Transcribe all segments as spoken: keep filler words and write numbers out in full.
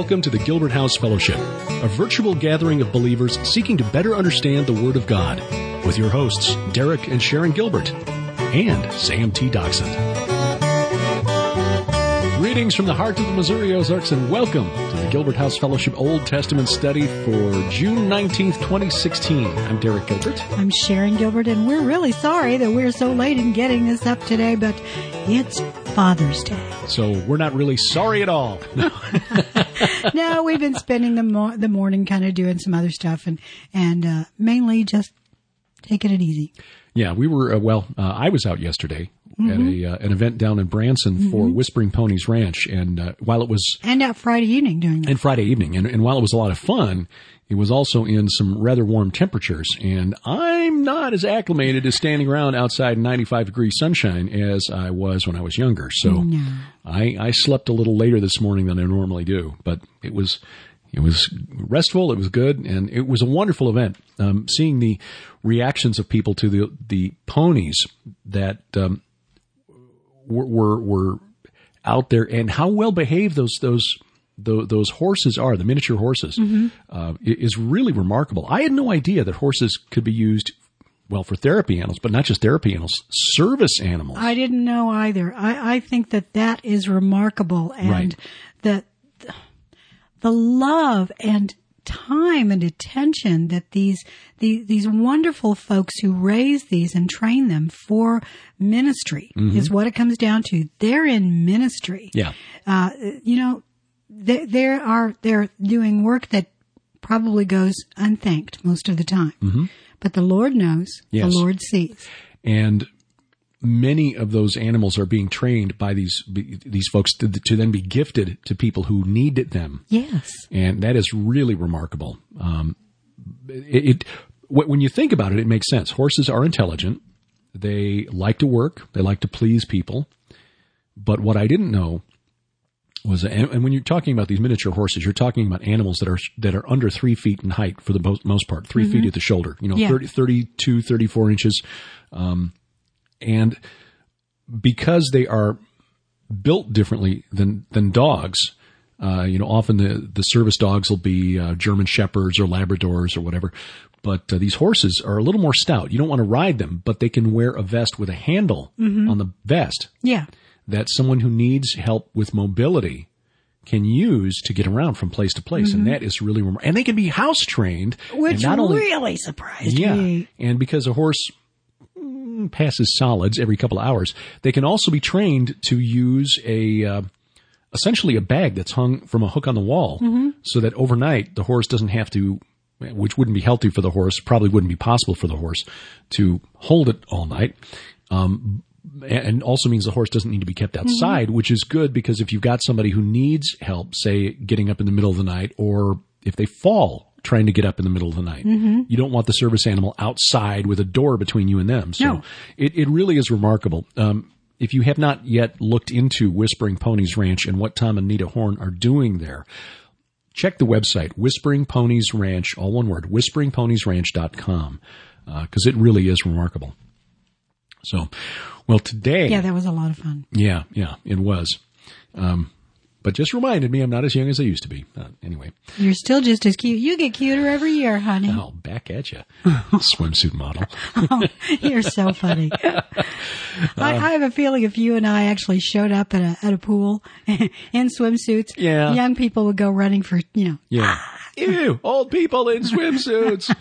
Welcome to the Gilbert House Fellowship, a virtual gathering of believers seeking to better understand the Word of God, with your hosts, Derek and Sharon Gilbert, and Sam T. Doxson. Greetings from the heart of the Missouri Ozarks, and welcome to the Gilbert House Fellowship Old Testament study for June nineteenth, twenty sixteen. I'm Derek Gilbert. I'm Sharon Gilbert, and we're really sorry that we're so late in getting this up today, but it's Father's Day. So we're not really sorry at all. No, no we've been spending the mo- the morning kind of doing some other stuff, and, and uh, mainly just taking it easy. Yeah, we were, uh, well, uh, I was out yesterday mm-hmm. at a uh, an event down in Branson mm-hmm. for Whispering Ponies Ranch, and uh, while it was... And out Friday evening doing that. And Friday evening, and, and while it was a lot of fun, it was also in some rather warm temperatures, and I'm not as acclimated to standing around outside in ninety-five degree sunshine as I was when I was younger, so no. I, I slept a little later this morning than I normally do, but it was... It was restful, it was good, and it was a wonderful event. Um, seeing the reactions of people to the the ponies that um, were, were were out there, and how well behaved those those those, those horses are, the miniature horses, mm-hmm. uh, is really remarkable. I had no idea that horses could be used, well, for therapy animals, but not just therapy animals, service animals. I didn't know either. I, I think that that is remarkable, and right. that the love and time and attention that these, these, these wonderful folks who raise these and train them for ministry mm-hmm. is what it comes down to. They're in ministry. Yeah. Uh, you know, they, they are, they're doing work that probably goes unthanked most of the time, mm-hmm. but the Lord knows, yes. the Lord sees. And many of those animals are being trained by these these folks to, to then be gifted to people who need them. Yes, and that is really remarkable. Um, it, it when you think about it, it makes sense. Horses are intelligent; they like to work, they like to please people. But what I didn't know was, and, and when you're talking about these miniature horses, you're talking about animals that are that are under three feet in height for the most, most part, three mm-hmm. feet at the shoulder. You know, yeah. thirty, thirty-two, thirty-four inches. Um, And because they are built differently than, than dogs, uh, you know, often the, the service dogs will be uh, German Shepherds or Labradors or whatever. But uh, these horses are a little more stout. You don't want to ride them, but they can wear a vest with a handle mm-hmm. on the vest. Yeah. That someone who needs help with mobility can use to get around from place to place. Mm-hmm. And that is really remarkable. And they can be house trained. Which not only, really surprised yeah, me. And because a horse passes solids every couple of hours, they can also be trained to use a uh, essentially a bag that's hung from a hook on the wall mm-hmm. so that overnight the horse doesn't have to, which wouldn't be healthy for the horse, probably wouldn't be possible for the horse to hold it all night. Um, and also means the horse doesn't need to be kept outside, mm-hmm. which is good because if you've got somebody who needs help, say getting up in the middle of the night, or if they fall trying to get up in the middle of the night. Mm-hmm. You don't want the service animal outside with a door between you and them. So no. it, it really is remarkable. Um, if you have not yet looked into Whispering Ponies Ranch and what Tom and Nita Horn are doing there, check the website, Whispering Ponies Ranch, all one word, whispering ponies ranch dot com, because uh, it really is remarkable. So, well, today... Yeah, that was a lot of fun. Yeah, yeah, it was. Um But just reminded me I'm not as young as I used to be. Uh, anyway. You're still just as cute. You get cuter every year, honey. Oh, back at you. Swimsuit model. Oh, you're so funny. I, I have a feeling if you and I actually showed up at a at a pool in swimsuits, yeah. young people would go running for, you know. Yeah. Ew, old people in swimsuits.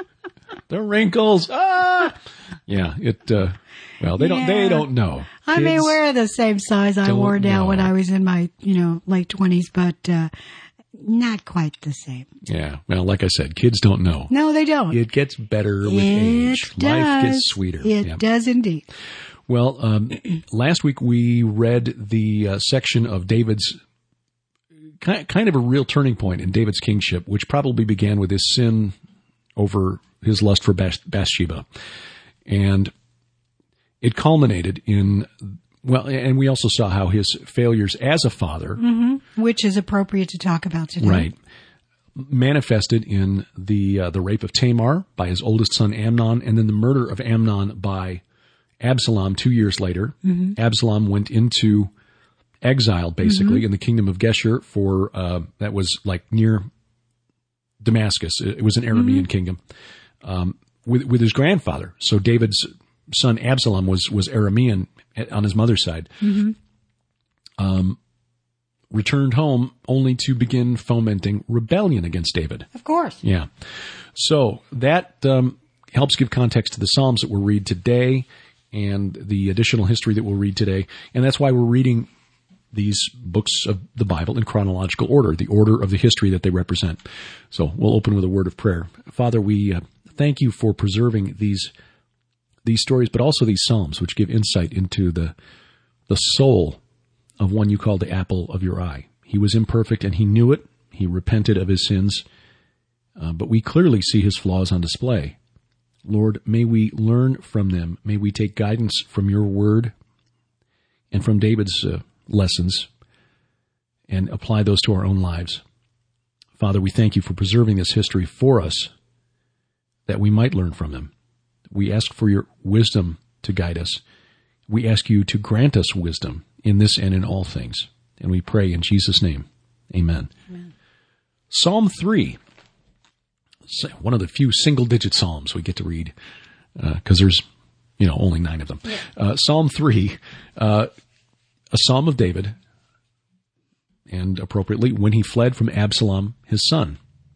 The wrinkles. Ah. Yeah, it... Uh, Well, they don't, yeah. they don't know. I Kids may wear the same size I wore now know. when I was in my, you know, late twenties, but, uh, not quite the same. Yeah. Well, like I said, kids don't know. No, they don't. It gets better with it age. Does. Life gets sweeter. It yeah. does indeed. Well, um, last week we read the uh, section of David's kind, kind of a real turning point in David's kingship, which probably began with his sin over his lust for Bath- Bathsheba. And it culminated in, well, and we also saw how his failures as a father, mm-hmm. which is appropriate to talk about today, right, manifested in the uh, the rape of Tamar by his oldest son Amnon, and then the murder of Amnon by Absalom two years later. Mm-hmm. Absalom went into exiled basically mm-hmm. in the kingdom of Geshur for, uh, that was like near Damascus. It was an Aramean mm-hmm. kingdom, um, with, with his grandfather. So David's son Absalom was, was Aramean on his mother's side. Mm-hmm. Um, returned home only to begin fomenting rebellion against David. Of course. Yeah. So that, um, helps give context to the Psalms that we'll read today and the additional history that we'll read today. And that's why we're reading these books of the Bible in chronological order, the order of the history that they represent. So we'll open with a word of prayer. Father, we uh, thank you for preserving these these stories, but also these Psalms, which give insight into the the soul of one you call the apple of your eye. He was imperfect and he knew it. He repented of his sins, uh, but we clearly see his flaws on display. Lord, may we learn from them. May we take guidance from your word and from David's uh, lessons and apply those to our own lives. Father, we thank you for preserving this history for us that we might learn from them. We ask for your wisdom to guide us. We ask you to grant us wisdom in this and in all things. And we pray in Jesus' name. Amen. Amen. Psalm three. One of the few single-digit psalms we get to read, because uh, there's, you know, only nine of them. Yeah. Uh, Psalm three, uh, a psalm of David, and appropriately, when he fled from Absalom, his son.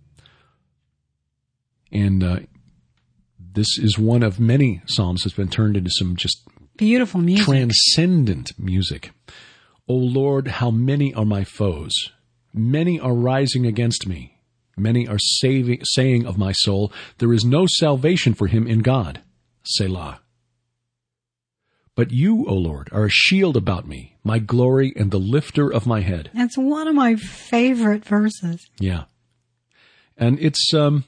And uh, this is one of many psalms that's been turned into some just beautiful music, transcendent music. O Lord, how many are my foes? Many are rising against me. Many are saving, saying of my soul, there is no salvation for him in God. Selah. But you, O Lord, are a shield about me, my glory and the lifter of my head. That's one of my favorite verses. Yeah. And it's um,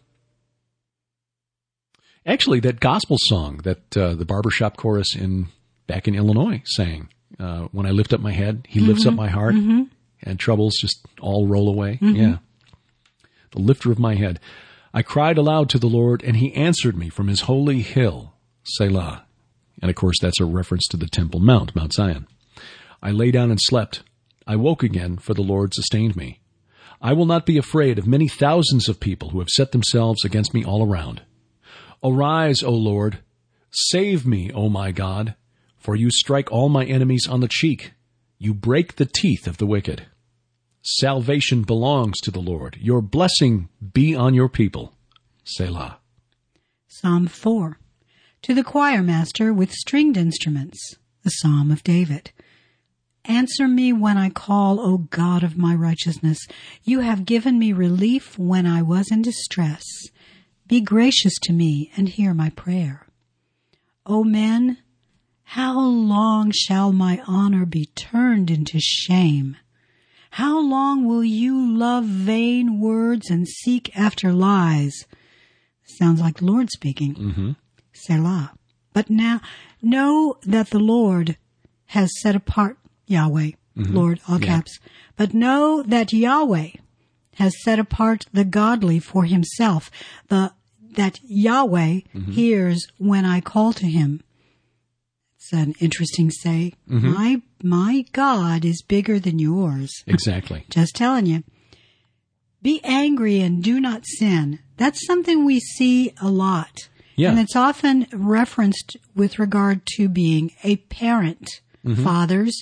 actually that gospel song that uh, the barbershop chorus in back in Illinois sang. Uh, when I lift up my head, he mm-hmm. lifts up my heart, mm-hmm. and troubles just all roll away. Mm-hmm. Yeah. The lifter of my head. I cried aloud to the Lord, and he answered me from his holy hill, Selah. And of course, that's a reference to the Temple Mount, Mount Zion. I lay down and slept. I woke again, for the Lord sustained me. I will not be afraid of many thousands of people who have set themselves against me all around. Arise, O Lord. Save me, O my God, for you strike all my enemies on the cheek. You break the teeth of the wicked. Salvation belongs to the Lord. Your blessing be on your people. Selah. Psalm four. To the choir master with stringed instruments, the Psalm of David. Answer me when I call, O God of my righteousness. You have given me relief when I was in distress. Be gracious to me and hear my prayer. O men, how long shall my honor be turned into shame? How long will you love vain words and seek after lies? Sounds like the Lord speaking. Mm-hmm. Selah. But now know that the Lord has set apart Yahweh, mm-hmm. Lord, all yeah. caps. But know that Yahweh has set apart the godly for himself. The that Yahweh mm-hmm. hears when I call to him. It's an interesting say. Mm-hmm. My my God is bigger than yours. Exactly. Just telling you. Be angry and do not sin. That's something we see a lot. Yeah. And it's often referenced with regard to being a parent. Mm-hmm. Fathers,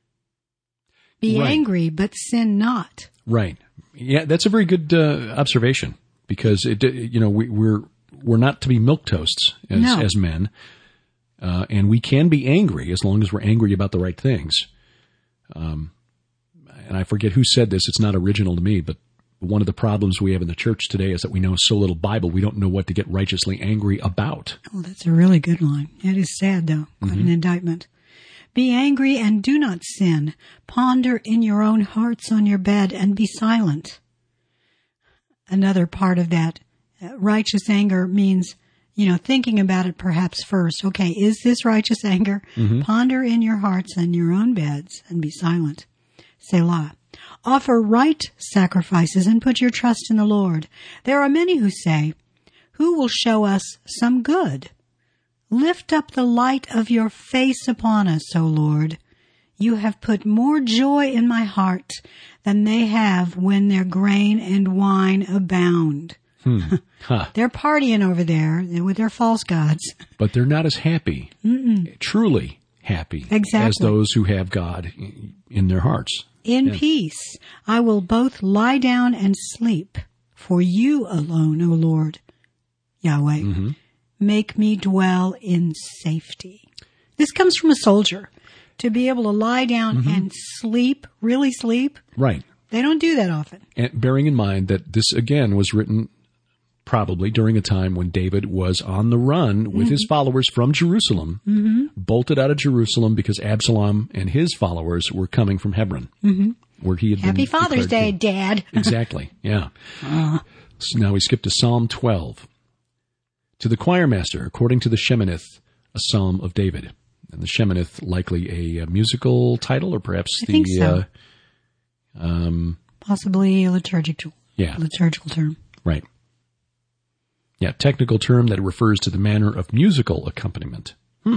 be right. angry, but sin not. Right. Yeah, that's a very good uh, observation, because it, you know, we, we're we're not to be milquetoasts as, no. as men. Uh, and we can be angry as long as we're angry about the right things. Um, and I forget who said this. It's not original to me, but one of the problems we have in the church today is that we know so little Bible, we don't know what to get righteously angry about. Oh, that's a really good line. It is sad, though. Quite mm-hmm. an indictment. Be angry and do not sin. Ponder in your own hearts on your bed and be silent. Another part of that, uh, righteous anger means, you know, thinking about it perhaps first. Okay, is this righteous anger? Mm-hmm. Ponder in your hearts and your own beds and be silent. Selah. Offer right sacrifices and put your trust in the Lord. There are many who say, who will show us some good? Lift up the light of your face upon us, O Lord. You have put more joy in my heart than they have when their grain and wine abound. Hmm. Huh. They're partying over there with their false gods. But they're not as happy, Mm-mm. truly happy, exactly. as those who have God in their hearts. In yeah. peace, I will both lie down and sleep, for you alone, O Lord, Yahweh, Mm-hmm. make me dwell in safety. This comes from a soldier. To be able to lie down mm-hmm. and sleep, really sleep. Right. They don't do that often. And bearing in mind that this, again, was written probably during a time when David was on the run with mm-hmm. his followers from Jerusalem, mm-hmm. bolted out of Jerusalem because Absalom and his followers were coming from Hebron, mm-hmm. where he had Happy been Father's Day, king. Dad. Exactly, yeah. Uh. So now we skip to Psalm twelve. To the choir master, according to the Sheminith, a psalm of David. And the Sheminith, likely a, a musical title, or perhaps I the think so. uh, um, possibly a liturgical, yeah. liturgical term. Right. Yeah, technical term that refers to the manner of musical accompaniment. Hmm.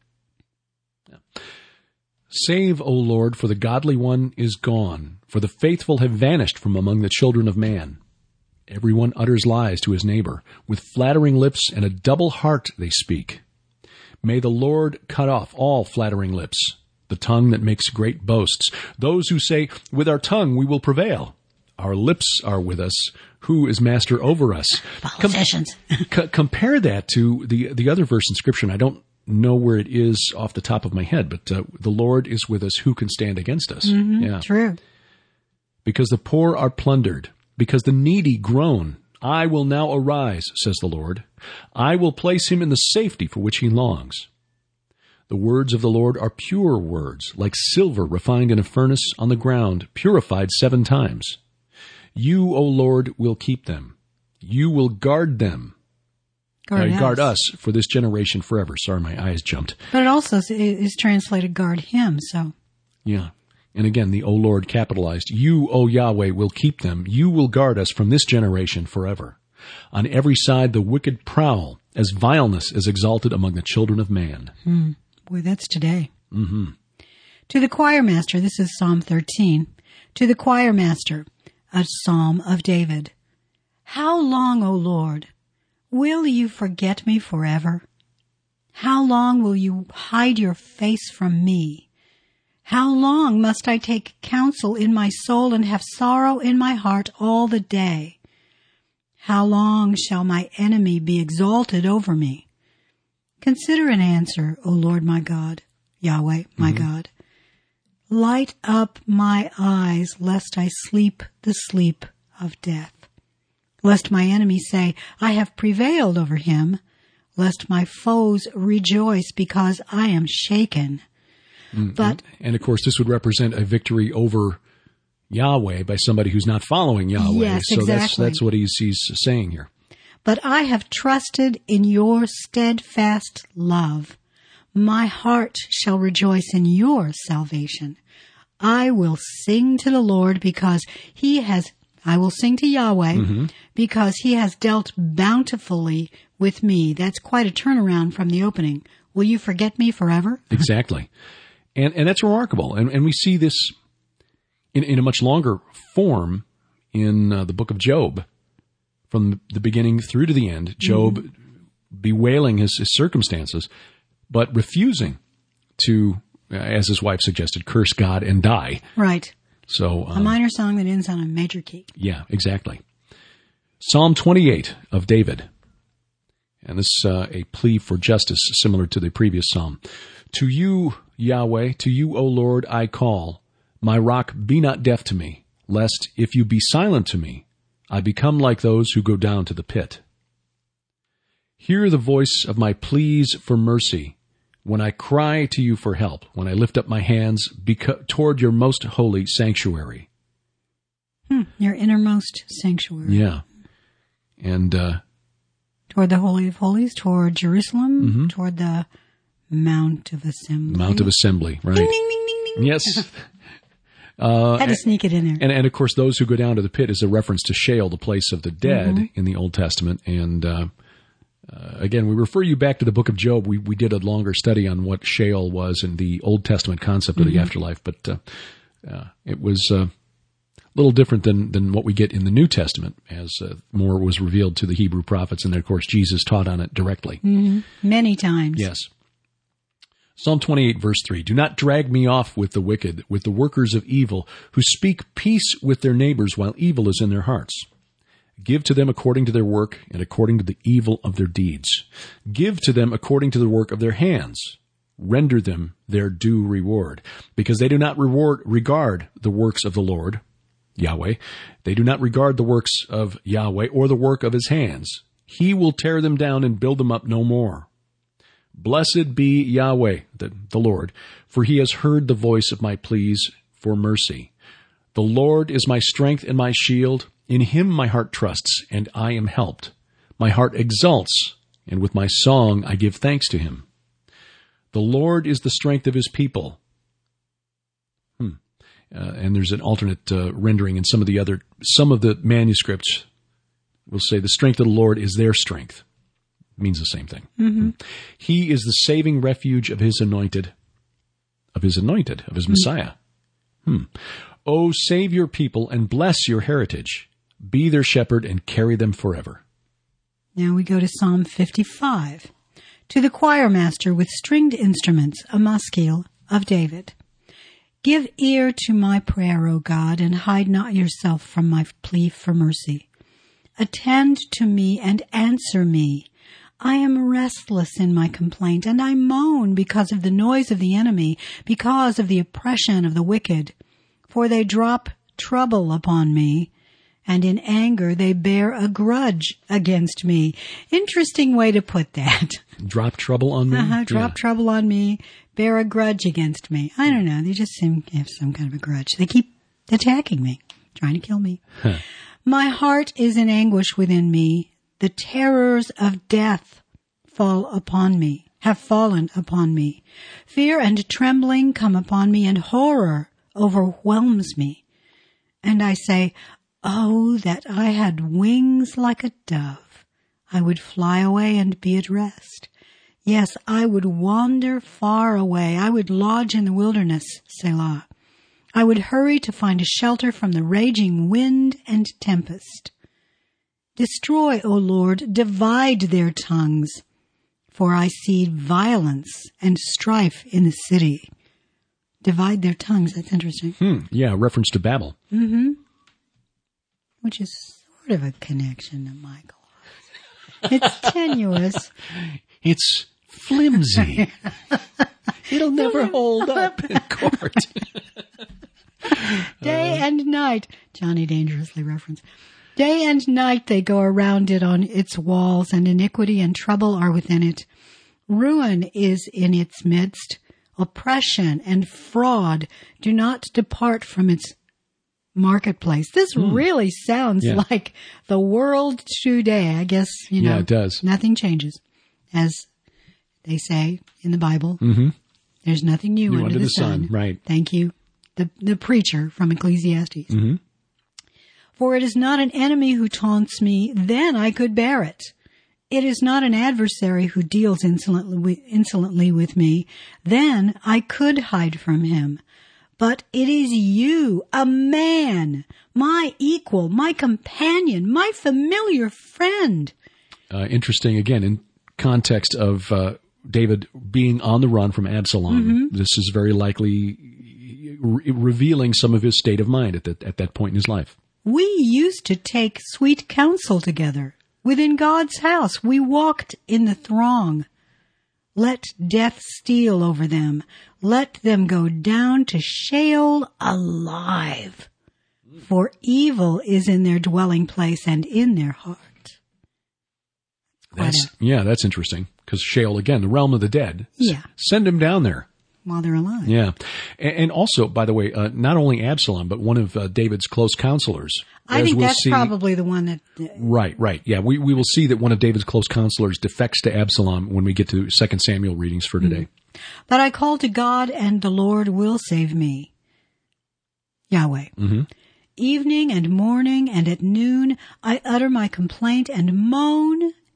Yeah. Save, O Lord, for the godly one is gone, for the faithful have vanished from among the children of man. Everyone utters lies to his neighbor. With flattering lips and a double heart they speak. May the Lord cut off all flattering lips, the tongue that makes great boasts, those who say, with our tongue we will prevail. Our lips are with us. Who is master over us? Politicians. Com- c- compare that to the, the other verse in Scripture. And I don't know where it is off the top of my head, but uh, the Lord is with us. Who can stand against us? Mm-hmm, yeah. True. Because the poor are plundered, because the needy groan. I will now arise, says the Lord. I will place him in the safety for which he longs. The words of the Lord are pure words, like silver refined in a furnace on the ground, purified seven times. You, O Lord, will keep them. You will guard them. Guard, uh, guard us for this generation forever. Sorry, my eyes jumped. But it also is translated guard him, so. Yeah. And again, the O Lord capitalized. You, O Yahweh, will keep them. You will guard us from this generation forever. On every side the wicked prowl, as vileness is exalted among the children of man. Hmm. Boy, that's today. Mm-hmm. To the choir master, this is Psalm thirteen. To the choir master, a psalm of David. How long, O Lord, will you forget me forever? How long will you hide your face from me? How long must I take counsel in my soul and have sorrow in my heart all the day? How long shall my enemy be exalted over me? Consider an answer, O Lord my God, Yahweh my mm-hmm. God. Light up my eyes, lest I sleep the sleep of death. Lest my enemies say, I have prevailed over him. Lest my foes rejoice because I am shaken. Mm-hmm. But and of course, this would represent a victory over Yahweh by somebody who's not following Yahweh. Yes, so exactly. that's that's what he's he's saying here. But I have trusted in your steadfast love. My heart shall rejoice in your salvation. I will sing to the Lord because he has, I will sing to Yahweh mm-hmm. because he has dealt bountifully with me. That's quite a turnaround from the opening. Will you forget me forever? Exactly. And and that's remarkable. And and we see this in, in a much longer form in uh, the book of Job. From the beginning through to the end, Job mm-hmm. bewailing his, his circumstances, but refusing to, as his wife suggested, curse God and die. Right. So um, a minor song that ends on a major key. Yeah, exactly. Psalm twenty-eight of David. And this is uh, a plea for justice similar to the previous psalm. To you, Yahweh, to you, O Lord, I call. My rock, be not deaf to me, lest if you be silent to me, I become like those who go down to the pit. Hear the voice of my pleas for mercy when I cry to you for help, when I lift up my hands beca- toward your most holy sanctuary. Hmm, your innermost sanctuary. Yeah. And uh, toward the Holy of Holies, toward Jerusalem, mm-hmm. toward the Mount of Assembly. Mount of Assembly, right. Ding, ding, ding, ding, ding. Yes. Uh, Had to sneak it in there. And, and of course, those who go down to the pit is a reference to Sheol, the place of the dead mm-hmm. in the Old Testament. And uh, Uh, again, we refer you back to the book of Job. We we did a longer study on what Sheol was and the Old Testament concept of mm-hmm. the afterlife, but uh, uh, it was uh, a little different than, than what we get in the New Testament, as uh, more was revealed to the Hebrew prophets, and then, of course, Jesus taught on it directly. Mm-hmm. Many times. Yes. Psalm twenty-eight, verse three, "Do not drag me off with the wicked, with the workers of evil, who speak peace with their neighbors while evil is in their hearts. Give to them according to their work and according to the evil of their deeds. Give to them according to the work of their hands. Render them their due reward, because they do not reward, regard the works of the Lord, Yahweh. They do not regard the works of Yahweh or the work of his hands. He will tear them down and build them up no more. Blessed be Yahweh, the, the Lord, for he has heard the voice of my pleas for mercy. The Lord is my strength and my shield. In him my heart trusts, and I am helped. My heart exults, and with my song I give thanks to him. The Lord is the strength of his people." Hmm. Uh, and there's an alternate uh, rendering in some of the other, some of the manuscripts will say the strength of the Lord is their strength. It means the same thing. Mm-hmm. He is the saving refuge of his anointed, of his anointed, of his mm-hmm. Messiah. Hmm. "Oh, save your people and bless your heritage. Be their shepherd and carry them forever." Now we go to Psalm fifty-five. "To the choir master with stringed instruments, a maskil of David. Give ear to my prayer, O God, and hide not yourself from my plea for mercy. Attend to me and answer me. I am restless in my complaint, and I moan because of the noise of the enemy, because of the oppression of the wicked. For they drop trouble upon me, and in anger they bear a grudge against me." Interesting way to put that. Drop trouble on me? Uh-huh, drop yeah. trouble on me, bear a grudge against me. I don't know. They just seem to have some kind of a grudge. They keep attacking me, trying to kill me. Huh. "My heart is in anguish within me. The terrors of death fall upon me, have fallen upon me. Fear and trembling come upon me, and horror overwhelms me. And I say, oh, that I had wings like a dove. I would fly away and be at rest. Yes, I would wander far away. I would lodge in the wilderness, Selah. I would hurry to find a shelter from the raging wind and tempest. Destroy, O Lord, divide their tongues, for I see violence and strife in the city." Divide their tongues. That's interesting. Hmm. Yeah, reference to Babel. Mm-hmm. Which is sort of a connection to Michael. It's tenuous. It's flimsy. It'll never hold up in court. Day and night, Johnny Dangerously referenced. Day and night they go around it on its walls, and iniquity and trouble are within it. Ruin is in its midst. Oppression and fraud do not depart from its marketplace. This mm. really sounds yeah. like the world today. I guess, you know, yeah, it does. Nothing changes. As they say in the Bible, mm-hmm. there's nothing new, new under, under the, the sun. sun. Right. Thank you. The, the preacher from Ecclesiastes. Mm-hmm. "For it is not an enemy who taunts me, then I could bear it. It is not an adversary who deals insolently, insolently with me, then I could hide from him. But it is you, a man, my equal, my companion, my familiar friend." Uh, interesting, again, in context of uh, David being on the run from Absalom. Mm-hmm. This is very likely re- revealing some of his state of mind at, the, at that point in his life. "We used to take sweet counsel together. Within God's house, we walked in the throng. Let death steal over them. Let them go down to Sheol alive. For evil is in their dwelling place and in their heart." That's, yeah, that's interesting. Because Sheol, again, the realm of the dead. Yeah. Send them down there. While they're alive. Yeah. And, and also, by the way, uh, not only Absalom, but one of uh, David's close counselors. I think we'll that's see, probably the one that... Uh, right, right. Yeah, we, we will see that one of David's close counselors defects to Absalom when we get to Second Samuel readings for today. Mm-hmm. "But I call to God, and the Lord will save me." Yahweh. Mm-hmm. "Evening and morning and at noon I utter my complaint and moan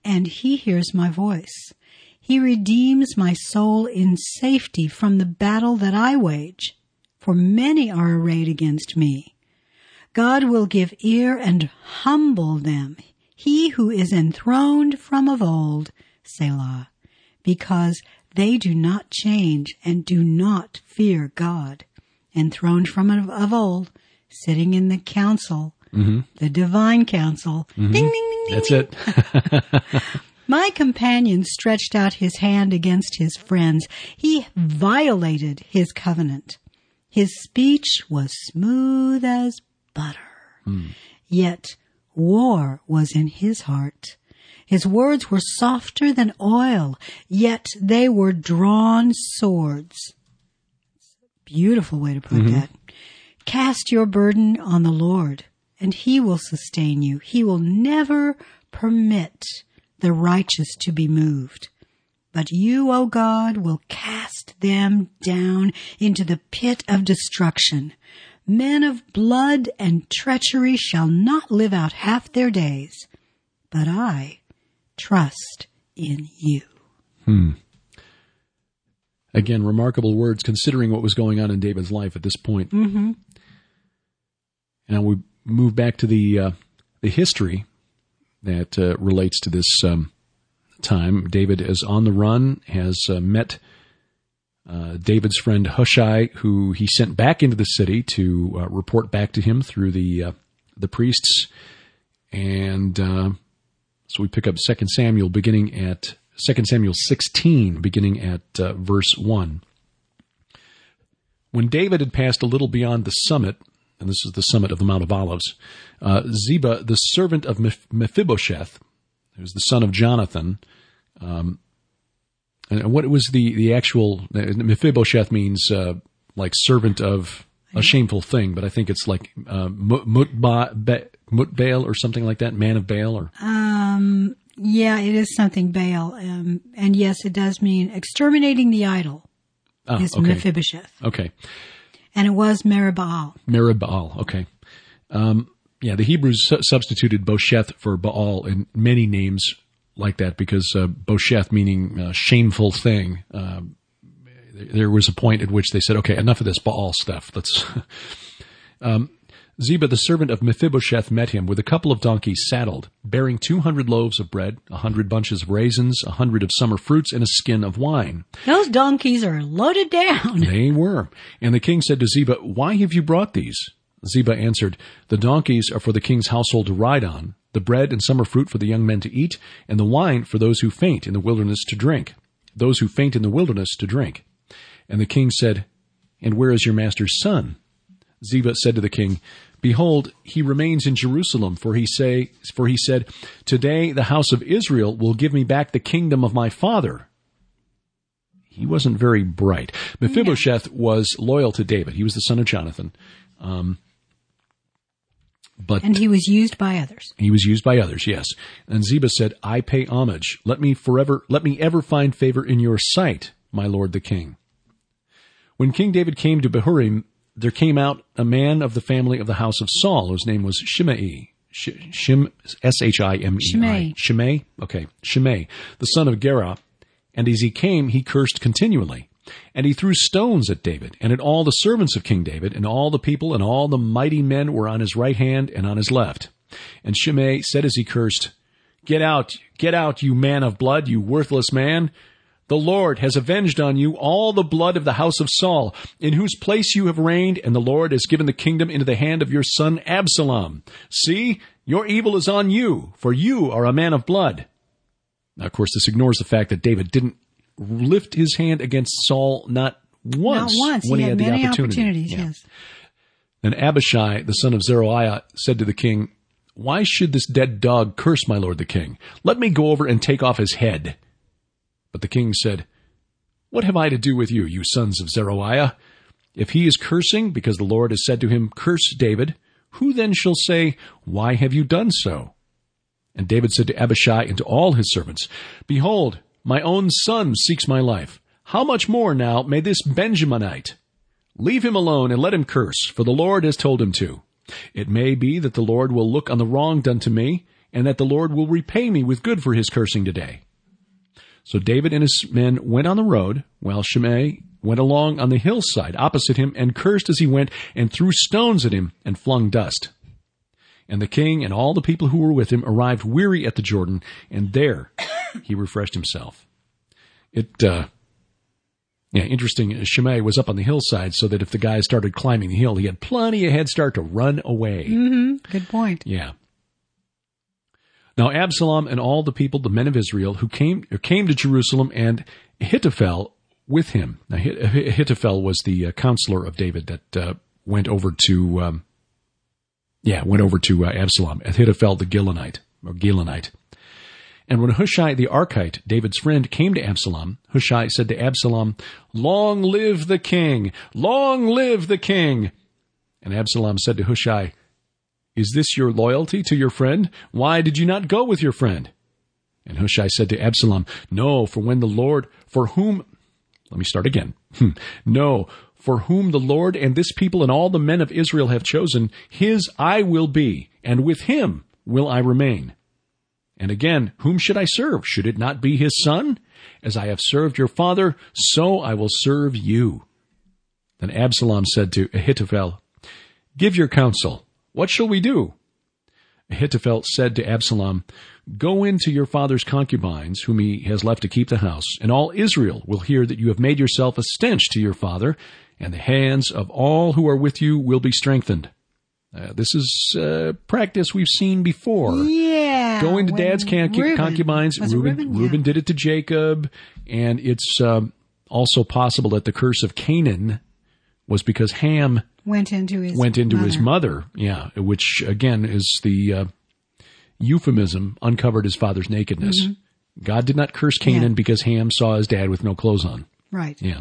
and he hears my voice. He redeems my soul in safety from the battle that I wage, for many are arrayed against me. God will give ear and humble them, he who is enthroned from of old, Selah, because they do not change and do not fear God. Enthroned from of old, sitting in the council, mm-hmm. the divine council. Mm-hmm. Ding, ding, ding, ding. That's it. My companion stretched out his hand against his friends. He violated his covenant. His speech was smooth as butter. Mm. Yet war was in his heart. His words were softer than oil, yet they were drawn swords. Beautiful way to put mm-hmm. that. Cast your burden on the Lord, and he will sustain you. He will never permit the righteous to be moved. But you, O God, will cast them down into the pit of destruction. Men of blood and treachery shall not live out half their days. But I trust in you. Hmm. Again, remarkable words considering what was going on in David's life at this point. Mm-hmm. Now we move back to the uh, the history that uh, relates to this um, time. David is on the run, has uh, met uh, David's friend Hushai, who he sent back into the city to uh, report back to him through the uh, the priests. And uh, so we pick up Second Samuel beginning at Second Samuel sixteen, beginning at uh, verse one. When David had passed a little beyond the summit, and this is the summit of the Mount of Olives, uh, Ziba, the servant of Mephibosheth, who was the son of Jonathan, um, and what was the, the actual, Mephibosheth means uh, like servant of a shameful thing, but I think it's like uh, Mutbaal or something like that, man of Baal, or... Um... Yeah, it is something Baal. Um, and yes, it does mean exterminating the idol oh, is okay. Mephibosheth. Okay. And it was Merib-Baal. Merib-Baal, okay. Um, yeah, the Hebrews su- substituted Bosheth for Baal in many names like that because uh, Bosheth meaning uh, shameful thing. Uh, there was a point at which they said, okay, enough of this Baal stuff. Let's... um, Ziba, the servant of Mephibosheth, met him with a couple of donkeys saddled, bearing two hundred loaves of bread, a hundred bunches of raisins, a hundred of summer fruits, and a skin of wine. Those donkeys are loaded down. They were. And the king said to Ziba, why have you brought these? Ziba answered, the donkeys are for the king's household to ride on, the bread and summer fruit for the young men to eat, and the wine for those who faint in the wilderness to drink, those who faint in the wilderness to drink. And the king said, and where is your master's son? Ziba said to the king, behold, he remains in Jerusalem, for he say, for he said, today the house of Israel will give me back the kingdom of my father. He wasn't very bright. Mephibosheth was loyal to David. He was the son of Jonathan. Um, but and he was used by others. He was used by others, yes. And Ziba said, I pay homage. Let me forever, let me ever find favor in your sight, my lord the king. When King David came to Bahurim, there came out a man of the family of the house of Saul, whose name was Shimei, Shim, S H I M E I. Shimei. Shimei? Okay. Shimei, the son of Gera. And as he came, he cursed continually. And he threw stones at David, and at all the servants of King David, and all the people, and all the mighty men were on his right hand and on his left. And Shimei said as he cursed, Get out, get out, you man of blood, you worthless man. The Lord has avenged on you all the blood of the house of Saul, in whose place you have reigned, and the Lord has given the kingdom into the hand of your son Absalom. See, your evil is on you, for you are a man of blood. Now, of course, this ignores the fact that David didn't lift his hand against Saul not once, not once. when he, he had, had the many opportunity. opportunities. Yeah. Yes. Then Abishai, the son of Zeruiah, said to the king, Why should this dead dog curse my lord the king? Let me go over and take off his head. But the king said, What have I to do with you, you sons of Zeruiah? If he is cursing because the Lord has said to him, Curse David, who then shall say, Why have you done so? And David said to Abishai and to all his servants, Behold, my own son seeks my life. How much more now may this Benjaminite? Leave him alone and let him curse, for the Lord has told him to. It may be that the Lord will look on the wrong done to me, and that the Lord will repay me with good for his cursing today. So David and his men went on the road, while Shimei went along on the hillside opposite him, and cursed as he went, and threw stones at him, and flung dust. And the king and all the people who were with him arrived weary at the Jordan, and there he refreshed himself. It, uh, yeah, interesting. Shimei was up on the hillside so that if the guys started climbing the hill, he had plenty of head start to run away. Mm-hmm. Good point. Yeah. Now Absalom and all the people, the men of Israel, who came came to Jerusalem, and Ahithophel with him. Now Ahithophel was the uh, counselor of David that uh, went over to, um, yeah, went over to uh, Absalom. Ahithophel the Gilonite or Gilonite. And when Hushai the Archite, David's friend, came to Absalom, Hushai said to Absalom, "Long live the king! Long live the king!" And Absalom said to Hushai, "Is this your loyalty to your friend? Why did you not go with your friend?" And Hushai said to Absalom, "No, for when the Lord, for whom," let me start again. "No, for whom the Lord and this people and all the men of Israel have chosen, his I will be, and with him will I remain. And again, whom should I serve? Should it not be his son? As I have served your father, so I will serve you." Then Absalom said to Ahithophel, "Give your counsel. What shall we do?" Ahithophel said to Absalom, "Go in to your father's concubines, whom he has left to keep the house, and all Israel will hear that you have made yourself a stench to your father, and the hands of all who are with you will be strengthened." Uh, this is uh, practice we've seen before. Yeah. Going to dad's can- Reuben, concubines. was it Reuben, Reuben? Reuben Yeah. did it to Jacob, and it's um, also possible that the curse of Canaan was because Ham Went into his went into mother. his mother. Yeah, which again is the uh, euphemism, uncovered his father's nakedness. Mm-hmm. God did not curse Canaan Yeah. because Ham saw his dad with no clothes on. Right. Yeah.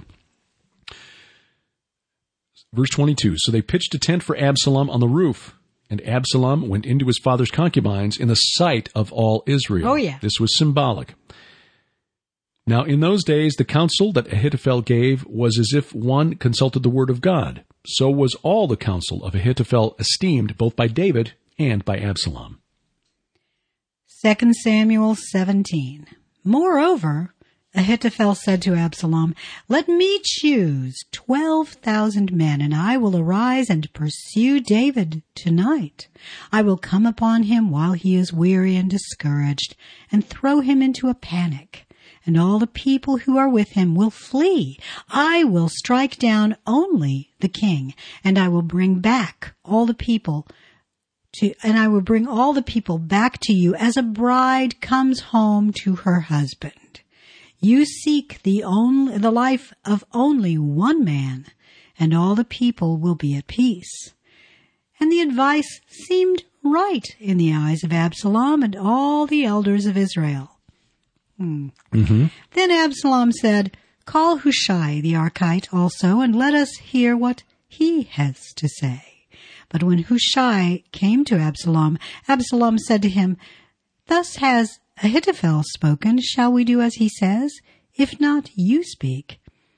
Verse twenty-two, so they pitched a tent for Absalom on the roof, and Absalom went into his father's concubines in the sight of all Israel. Oh, yeah. This was symbolic. Now, in those days, the counsel that Ahithophel gave was as if one consulted the word of God. So was all the counsel of Ahithophel esteemed both by David and by Absalom. Second Samuel seventeen. Moreover, Ahithophel said to Absalom, "Let me choose twelve thousand men, and I will arise and pursue David tonight. I will come upon him while he is weary and discouraged, and throw him into a panic. And all the people who are with him will flee. I will strike down only the king, and I will bring back all the people to, and I will bring all the people back to you as a bride comes home to her husband. You seek the only, the life of only one man, and all the people will be at peace." And the advice seemed right in the eyes of Absalom and all the elders of Israel. Hmm. Mm-hmm. Then Absalom said, "Call Hushai the Archite also, and let us hear what he has to say." But when Hushai came to Absalom, Absalom said to him, "Thus has Ahithophel spoken. Shall we do as he says? If not, you speak."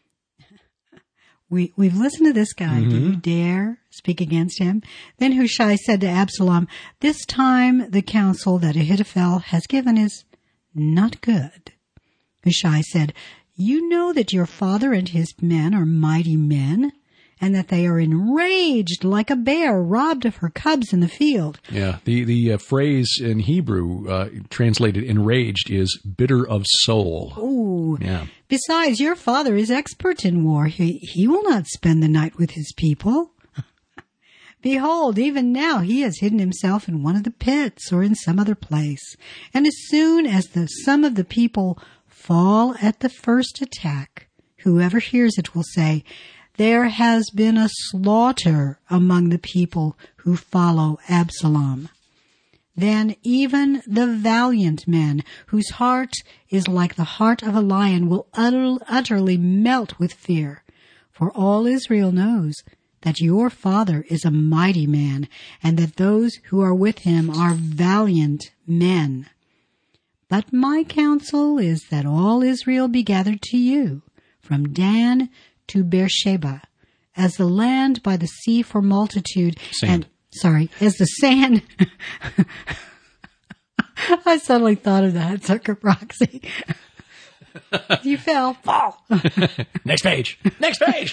We, we've listened to this guy. Mm-hmm. Do you dare speak against him? Then Hushai said to Absalom, "This time the counsel that Ahithophel has given is not good." Hushai said, "You know that your father and his men are mighty men, and that they are enraged like a bear robbed of her cubs in the field." Yeah, the the uh, phrase in Hebrew uh, translated enraged is bitter of soul. Ooh. Yeah. Besides, your father is expert in war. He, he will not spend the night with his people. Behold, even now he has hidden himself in one of the pits or in some other place. And as soon as the some of the people fall at the first attack, whoever hears it will say, "There has been a slaughter among the people who follow Absalom." Then even the valiant men, whose heart is like the heart of a lion, will utter, utterly melt with fear. For all Israel knows that your father is a mighty man, and that those who are with him are valiant men. But my counsel is that all Israel be gathered to you, from Dan to Beersheba, as the land by the sea for multitude, Sand. and sorry, as the sand, I suddenly thought of that, Sucker Proxy. You fell. Fall. Next page. Next page.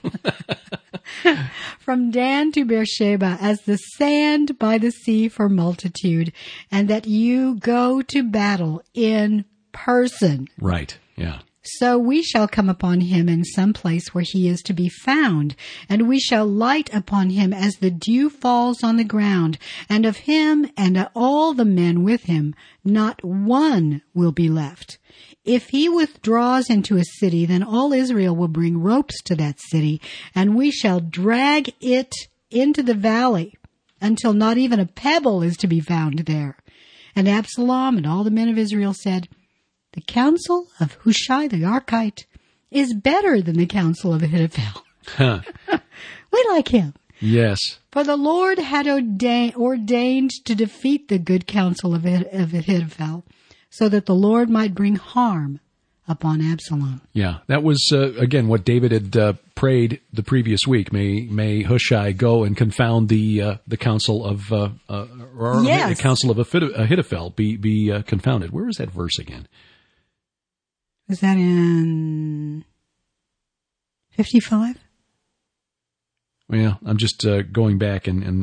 From Dan to Beersheba as the sand by the sea for multitude, and that you go to battle in person. Right. Yeah. So we shall come upon him in some place where he is to be found, and we shall light upon him as the dew falls on the ground, and of him and all the men with him, not one will be left. If he withdraws into a city, then all Israel will bring ropes to that city, and we shall drag it into the valley until not even a pebble is to be found there. And Absalom and all the men of Israel said, the counsel of Hushai the Archite is better than the counsel of Ahithophel. Huh. We like him. Yes. For the Lord had ordained, ordained to defeat the good counsel of Ahithophel, so that the Lord might bring harm upon Absalom. Yeah, that was, uh, again, what David had uh, prayed the previous week. May may Hushai go and confound the uh, the counsel of, uh, uh, or Yes. the counsel of Ahithophel be, be uh, confounded. Where was that verse again? Was that in fifty-five? Well, I'm just uh, going back and, and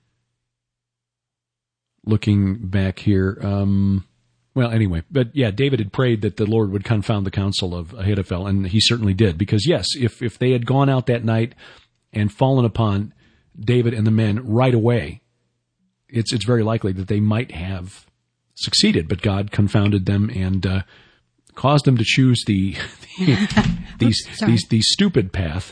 looking back here. Um, well, anyway, but yeah, David had prayed that the Lord would confound the counsel of Ahithophel, and he certainly did. Because yes, if if they had gone out that night and fallen upon David and the men right away, it's it's very likely that they might have succeeded. But God confounded them and uh, caused them to choose the, the these Oops, these these stupid path.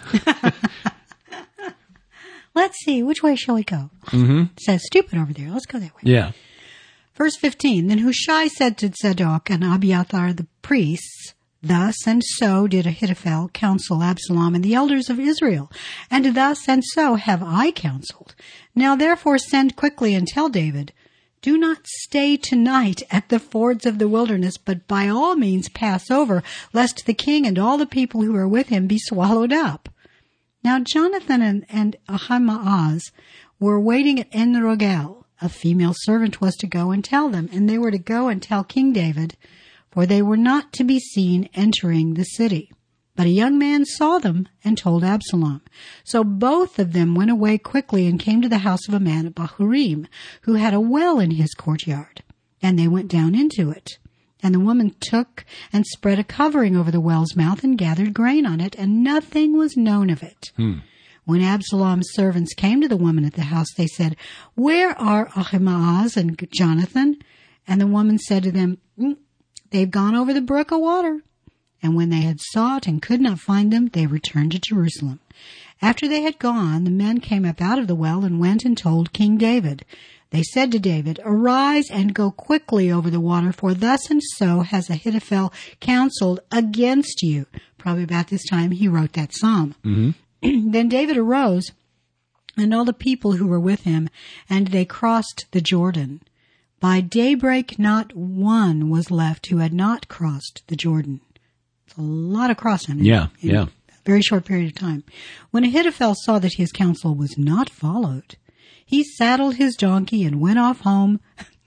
Let's see, which way shall we go? Mm-hmm. It says stupid over there. Let's go that way. Yeah. Verse fifteen, then Hushai said to Zadok and Abiathar the priests, thus and so did Ahithophel counsel Absalom and the elders of Israel, and thus and so have I counseled. Now therefore send quickly and tell David, do not stay tonight at the fords of the wilderness, but by all means pass over, lest the king and all the people who are with him be swallowed up. Now Jonathan and, and Ahimaaz were waiting at En-Rogel. A female servant was to go and tell them, and they were to go and tell King David, for they were not to be seen entering the city. But a young man saw them and told Absalom. So both of them went away quickly and came to the house of a man at Bahurim, who had a well in his courtyard. And they went down into it. And the woman took and spread a covering over the well's mouth and gathered grain on it, and nothing was known of it. Hmm. When Absalom's servants came to the woman at the house, they said, where are Ahimaaz and Jonathan? And the woman said to them, mm, they've gone over the brook of water. And when they had sought and could not find them, they returned to Jerusalem. After they had gone, the men came up out of the well and went and told King David. They said to David, arise and go quickly over the water, for thus and so has Ahithophel counseled against you. Probably about this time he wrote that psalm. Mm-hmm. Then David arose, and all the people who were with him, and they crossed the Jordan. By daybreak not one was left who had not crossed the Jordan. It's a lot of crossing. In, Yeah, in yeah. a very short period of time. When Ahithophel saw that his counsel was not followed, he saddled his donkey and went off home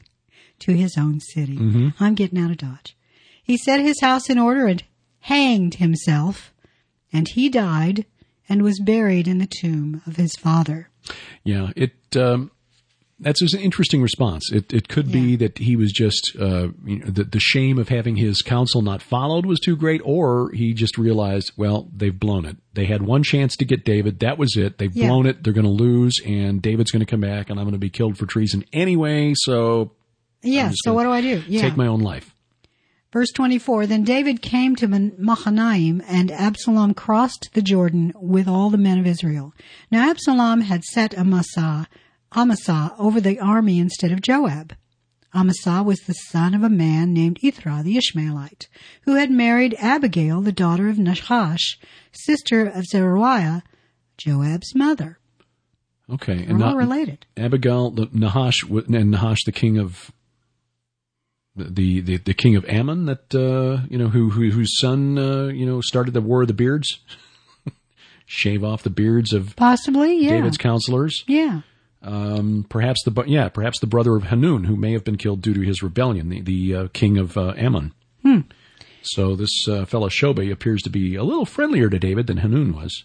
to his own city. Mm-hmm. I'm getting out of Dodge. He set his house in order and hanged himself, and he died and was buried in the tomb of his father. Yeah, it um, that's an interesting response. It it could be Yeah. that he was just uh, you know, the the shame of having his counsel not followed was too great, or he just realized, well, they've blown it. They had one chance to get David. That was it. They've Yeah. blown it. They're going to lose, and David's going to come back, and I'm going to be killed for treason anyway. So Yeah, just so gonna what do I do? Yeah. take my own life. Verse twenty-four, then David came to Mahanaim, and Absalom crossed the Jordan with all the men of Israel. Now Absalom had set Amasa, Amasa over the army instead of Joab. Amasa was the son of a man named Ithra the Ishmaelite, who had married Abigail, the daughter of Nahash, sister of Zeruiah, Joab's mother. Okay, They're all Na- related. Abigail, the Nahash, and Nahash, the king of the the, the king of Ammon, that uh, you know, who, who whose son uh, you know started the War of the Beards, shave off the beards of Possibly, yeah. David's counselors. Yeah. Um, perhaps the bu- yeah, perhaps the brother of Hanun, who may have been killed due to his rebellion, the the uh, king of uh, Ammon. Hmm. So this uh, fellow Shobi appears to be a little friendlier to David than Hanun was.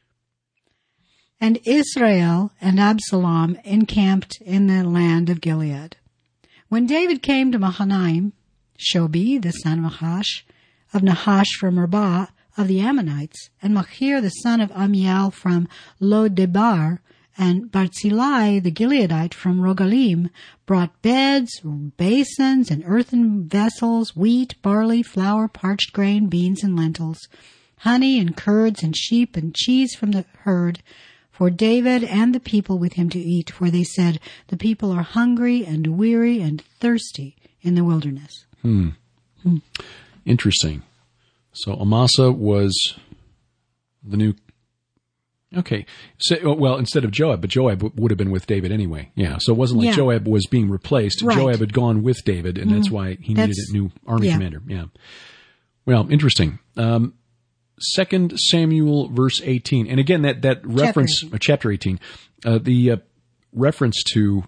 And Israel and Absalom encamped in the land of Gilead. When David came to Mahanaim, Shobi, the son of Nahash, of Nahash from Rabbah of the Ammonites, and Machir, the son of Amiel from Lo-debar, and Barzillai, the Gileadite from Rogalim, brought beds, basins, and earthen vessels, wheat, barley, flour, parched grain, beans, and lentils, honey and curds and sheep and cheese from the herd, for David and the people with him to eat, for they said, the people are hungry and weary and thirsty in the wilderness. Hmm. Hmm. Interesting. So Amasa was the new... Okay. So, well, instead of Joab, but Joab would have been with David anyway. Yeah. So it wasn't like Yeah. Joab was being replaced. Right. Joab had gone with David, and that's why he needed That's- a new army yeah. commander. Yeah. Well, interesting. Um, Second Samuel, verse eighteen, and again that that reference, eighteen. uh, chapter eighteen, uh, the uh, reference to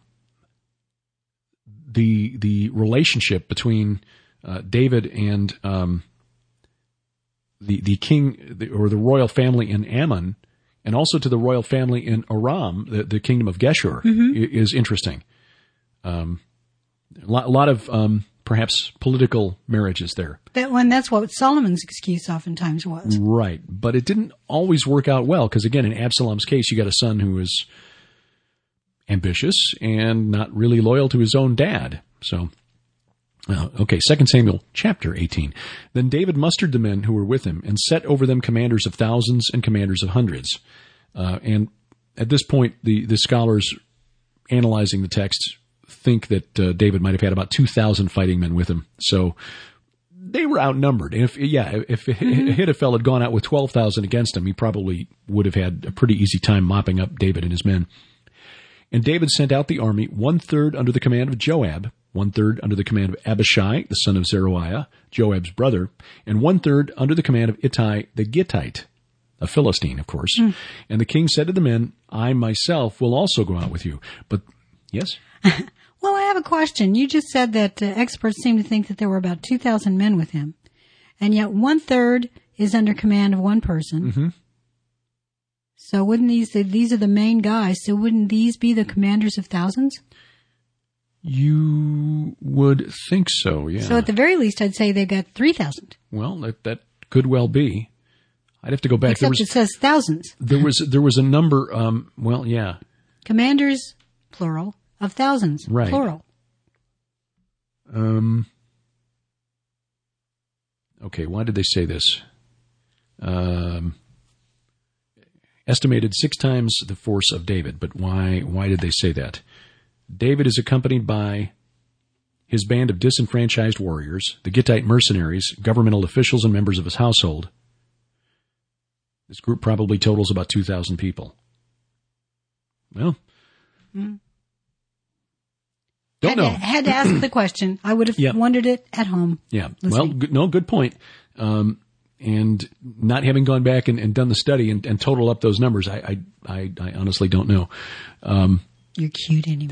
the the relationship between uh, David and um, the the king the, or the royal family in Ammon, and also to the royal family in Aram, the, the kingdom of Geshur, Mm-hmm. i- is interesting. Um, a lot, a lot of um, perhaps political marriages there. That one, that's what Solomon's excuse oftentimes was. Right. But it didn't always work out well because, again, in Absalom's case, you got a son who is ambitious and not really loyal to his own dad. So, uh, okay, Second Samuel chapter eighteen. Then David mustered the men who were with him and set over them commanders of thousands and commanders of hundreds. Uh, and at this point, the, the scholars analyzing the text think that uh, David might have had about two thousand fighting men with him. So they were outnumbered. And if, yeah, if mm-hmm. Ahithophel had gone out with twelve thousand against him, he probably would have had a pretty easy time mopping up David and his men. And David sent out the army, one-third under the command of Joab, one-third under the command of Abishai, the son of Zeruiah, Joab's brother, and one-third under the command of Ittai the Gittite, a Philistine, of course. Mm. And the king said to the men, I myself will also go out with you. But, yes? Well, I have a question. You just said that uh, experts seem to think that there were about two thousand men with him, and yet one-third is under command of one person. Mm-hmm. So wouldn't these, these are the main guys, so wouldn't these be the commanders of thousands? You would think so, yeah. So at the very least, I'd say they've got three thousand. Well, that, that could well be. I'd have to go back. Except there was, it says thousands. There was, there was a number, um, well, yeah. Commanders, plural, of thousands, right. plural. Um. Okay, why did they say this? Um, estimated six times the force of David, but why? Why did they say that? David is accompanied by his band of disenfranchised warriors, the Gittite mercenaries, governmental officials, and members of his household. This group probably totals about two thousand people. Well, mm. don't had know. To, had to ask the question. I would have yeah. wondered it at home. Yeah. Listening. Well, good, no, good point. Um, and not having gone back and, and done the study and, and total up those numbers, I, I, I, I honestly don't know. Um, You're cute anyway.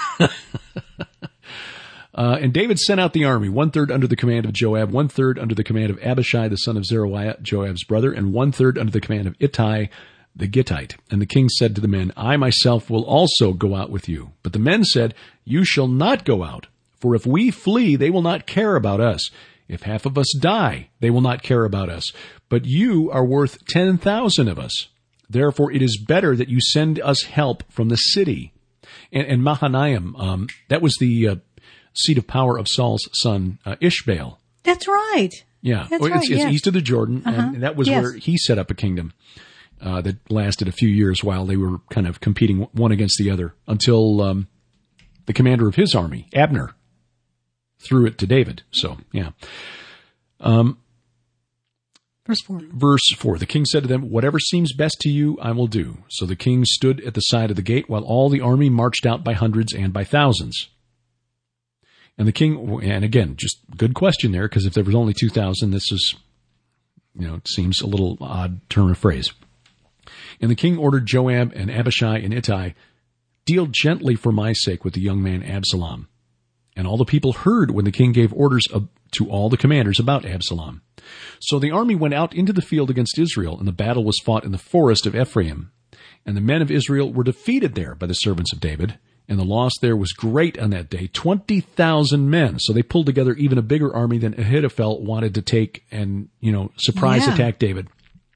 uh, and David sent out the army, one-third under the command of Joab, one-third under the command of Abishai, the son of Zeruiah, Joab's brother, and one-third under the command of Ittai, the Gittite. And the king said to the men, I myself will also go out with you. But the men said, you shall not go out, for if we flee, they will not care about us. If half of us die, they will not care about us. But you are worth ten thousand of us. Therefore, it is better that you send us help from the city. And, and Mahanaim, um, that was the uh, seat of power of Saul's son, uh, Ishbaal. That's right. Yeah. That's well, right, it's, it's yeah. east of the Jordan, Uh-huh. and that was Yes. where he set up a kingdom uh, that lasted a few years while they were kind of competing one against the other until um, the commander of his army, Abner, threw it to David. So, yeah. Um, Verse four. Verse four, the king said to them, whatever seems best to you, I will do. So the king stood at the side of the gate while all the army marched out by hundreds and by thousands. And the king, and again, just good question there, because if there was only two thousand, this is, you know, it seems a little odd turn of phrase. And the king ordered Joab and Abishai and Ittai, deal gently for my sake with the young man Absalom." And all the people heard when the king gave orders to all the commanders about Absalom. So the army went out into the field against Israel, and the battle was fought in the forest of Ephraim. And the men of Israel were defeated there by the servants of David, and the loss there was great on that day, twenty thousand men. So they pulled together even a bigger army than Ahithophel wanted to take and, you know, surprise Yeah. attack David.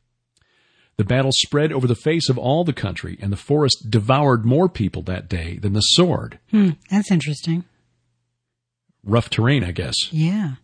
The battle spread over the face of all the country, and the forest devoured more people that day than the sword. Hmm, that's interesting. Rough terrain, I guess. Yeah.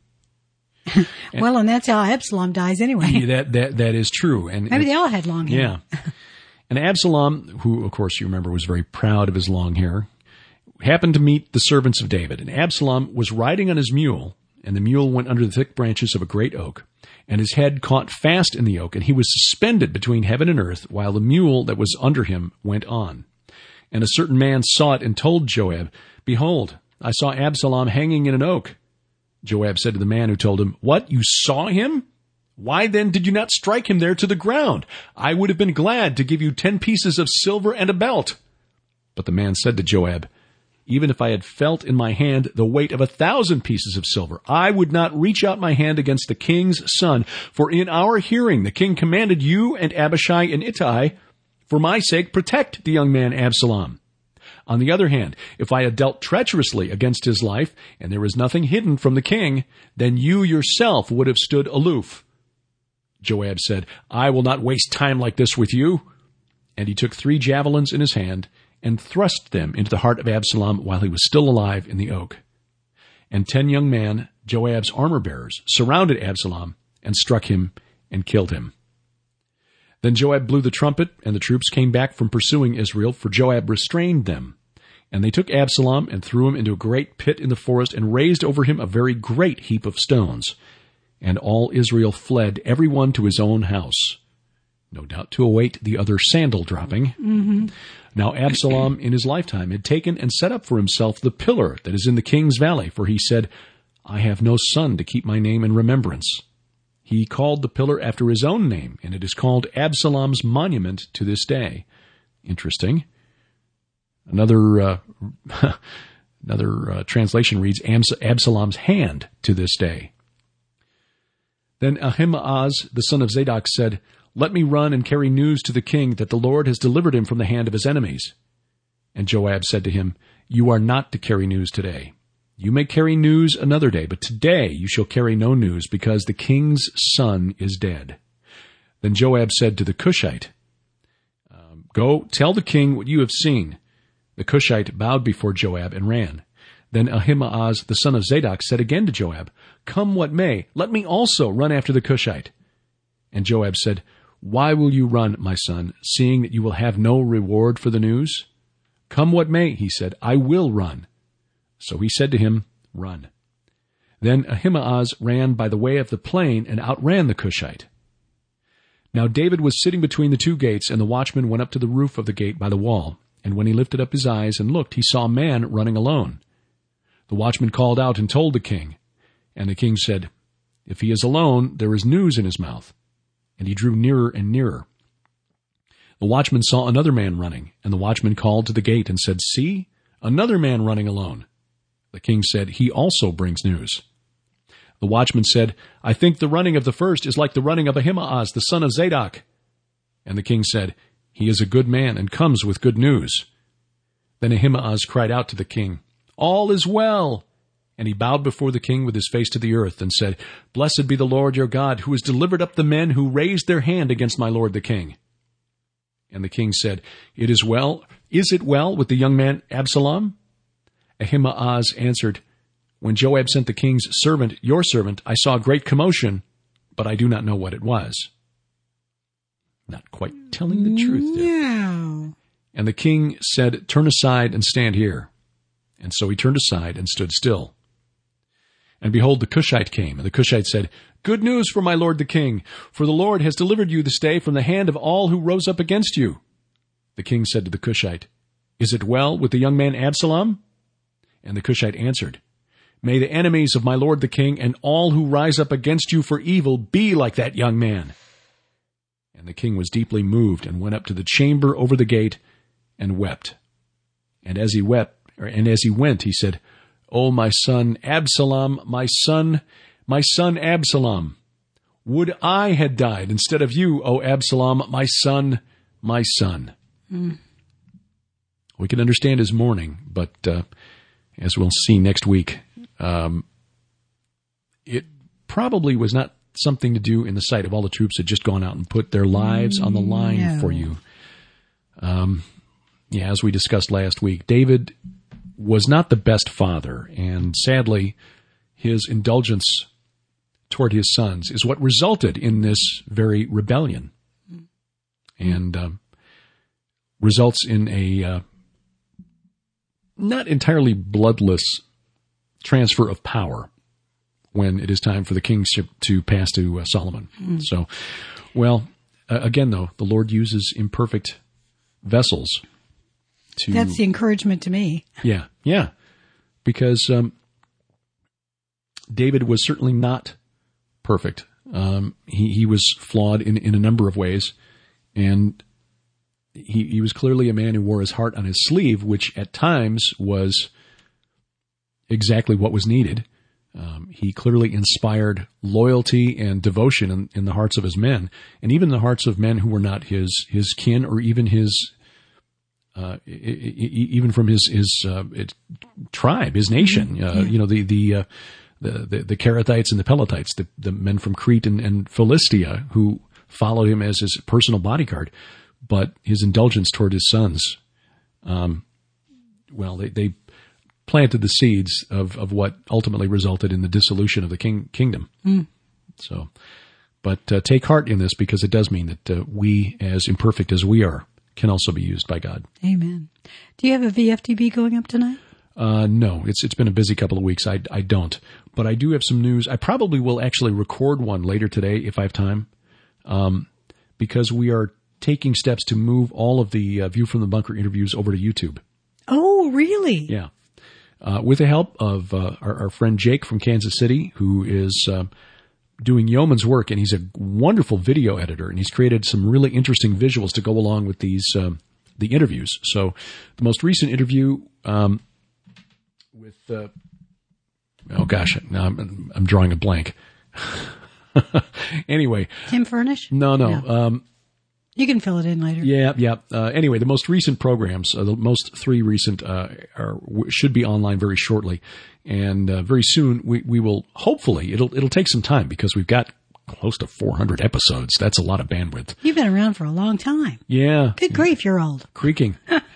Well, and that's how Absalom dies anyway. Yeah, that that that is true. And Maybe and, they all had long hair. yeah. And Absalom, who of course you remember was very proud of his long hair, happened to meet the servants of David. And Absalom was riding on his mule, and the mule went under the thick branches of a great oak, and his head caught fast in the oak, and he was suspended between heaven and earth, while the mule that was under him went on. And a certain man saw it and told Joab, "Behold, I saw Absalom hanging in an oak." Joab said to the man who told him, "What, you saw him? Why then did you not strike him there to the ground? I would have been glad to give you ten pieces of silver and a belt." But the man said to Joab, "Even if I had felt in my hand the weight of a thousand pieces of silver, I would not reach out my hand against the king's son. For in our hearing the king commanded you and Abishai and Ittai, for my sake, protect the young man Absalom. On the other hand, if I had dealt treacherously against his life, and there was nothing hidden from the king, then you yourself would have stood aloof." Joab said, "I will not waste time like this with you." And he took three javelins in his hand and thrust them into the heart of Absalom while he was still alive in the oak. And ten young men, Joab's armor-bearers, surrounded Absalom and struck him and killed him. Then Joab blew the trumpet, and the troops came back from pursuing Israel, for Joab restrained them. And they took Absalom and threw him into a great pit in the forest and raised over him a very great heap of stones. And all Israel fled, every one to his own house, no doubt to await the other sandal dropping. Mm-hmm. Now Absalom in his lifetime had taken and set up for himself the pillar that is in the king's valley, for he said, "I have no son to keep my name in remembrance." He called the pillar after his own name, and it is called Absalom's monument to this day. Interesting. Another uh, another uh, translation reads Absalom's hand to this day. Then Ahimaaz, the son of Zadok, said, "Let me run and carry news to the king that the Lord has delivered him from the hand of his enemies." And Joab said to him, "You are not to carry news today. You may carry news another day, but today you shall carry no news, because the king's son is dead." Then Joab said to the Cushite, um, "Go, tell the king what you have seen." The Cushite bowed before Joab and ran. Then Ahimaaz, the son of Zadok, said again to Joab, "Come what may, let me also run after the Cushite." And Joab said, "Why will you run, my son, seeing that you will have no reward for the news?" "Come what may," he said, "I will run." So he said to him, "Run." Then Ahimaaz ran by the way of the plain and outran the Cushite. Now David was sitting between the two gates, and the watchman went up to the roof of the gate by the wall. And when he lifted up his eyes and looked, he saw a man running alone. The watchman called out and told the king. And the king said, "If he is alone, there is news in his mouth." And he drew nearer and nearer. The watchman saw another man running, and the watchman called to the gate and said, "See, another man running alone." The king said, "He also brings news." The watchman said, "I think the running of the first is like the running of Ahimaaz, the son of Zadok." And the king said, "He is a good man and comes with good news." Then Ahimaaz cried out to the king, "All is well." And he bowed before the king with his face to the earth and said, "Blessed be the Lord your God, who has delivered up the men who raised their hand against my lord the king." And the king said, "It is well. Is it well with the young man Absalom?" Ahimaaz answered, "When Joab sent the king's servant, your servant, I saw great commotion, but I do not know what it was." Not quite telling the truth there. No. And the king said, "Turn aside and stand here." And so he turned aside and stood still. And behold, the Cushite came, and the Cushite said, "Good news for my lord the king, for the Lord has delivered you this day from the hand of all who rose up against you." The king said to the Cushite, "Is it well with the young man Absalom?" And the Cushite answered, "May the enemies of my lord the king and all who rise up against you for evil be like that young man." And the king was deeply moved and went up to the chamber over the gate and wept. And as he wept, or, and as he went, he said, "O my son Absalom, my son, my son Absalom, would I had died instead of you, O Absalom, my son, my son." Mm. We can understand his mourning, but uh, as we'll see next week, um, it probably was not something to do in the sight of all the troops that had just gone out and put their lives on the line no. for you. Um, yeah, as we discussed last week, David was not the best father, and sadly, his indulgence toward his sons is what resulted in this very rebellion, and um, results in a uh, not entirely bloodless transfer of power when it is time for the kingship to pass to uh, Solomon. Mm. So, well, uh, again, though, the Lord uses imperfect vessels to... That's the encouragement to me. Yeah, yeah. Because um, David was certainly not perfect. Um, he, he was flawed in, in a number of ways, and he, he was clearly a man who wore his heart on his sleeve, which at times was exactly what was needed. Um, he clearly inspired loyalty and devotion in, in the hearts of his men, and even the hearts of men who were not his his kin, or even his uh, even from his his uh, it, tribe, his nation. Uh, yeah. You know, the the, uh, the the the Kerethites and the Pelethites, the, the men from Crete and, and Philistia, who followed him as his personal bodyguard. But his indulgence toward his sons, um, well, they, they planted the seeds of, of what ultimately resulted in the dissolution of the king, kingdom. Mm. So, but uh, take heart in this, because it does mean that uh, we, as imperfect as we are, can also be used by God. Amen. Do you have a V F D B going up tonight? Uh, no, it's it's been a busy couple of weeks. I, I don't. But I do have some news. I probably will actually record one later today if I have time, um, because we are taking steps to move all of the uh, View from the Bunker interviews over to YouTube. Oh, really? Yeah. Uh, with the help of uh, our, our friend Jake from Kansas City, who is uh, doing yeoman's work, and he's a wonderful video editor, and he's created some really interesting visuals to go along with these um, the interviews. So the most recent interview um, with uh, oh gosh, now I'm, I'm drawing a blank. Anyway, Tim Furnish? No, no. no. Um, You can fill it in later. Yeah, yeah. Uh, anyway, the most recent programs, uh, the most three recent, uh, are, w- should be online very shortly, and uh, very soon we, we will hopefully it'll it'll take some time, because we've got close to four hundred episodes. That's a lot of bandwidth. You've been around for a long time. Yeah. Good grief, you're old. Creaking.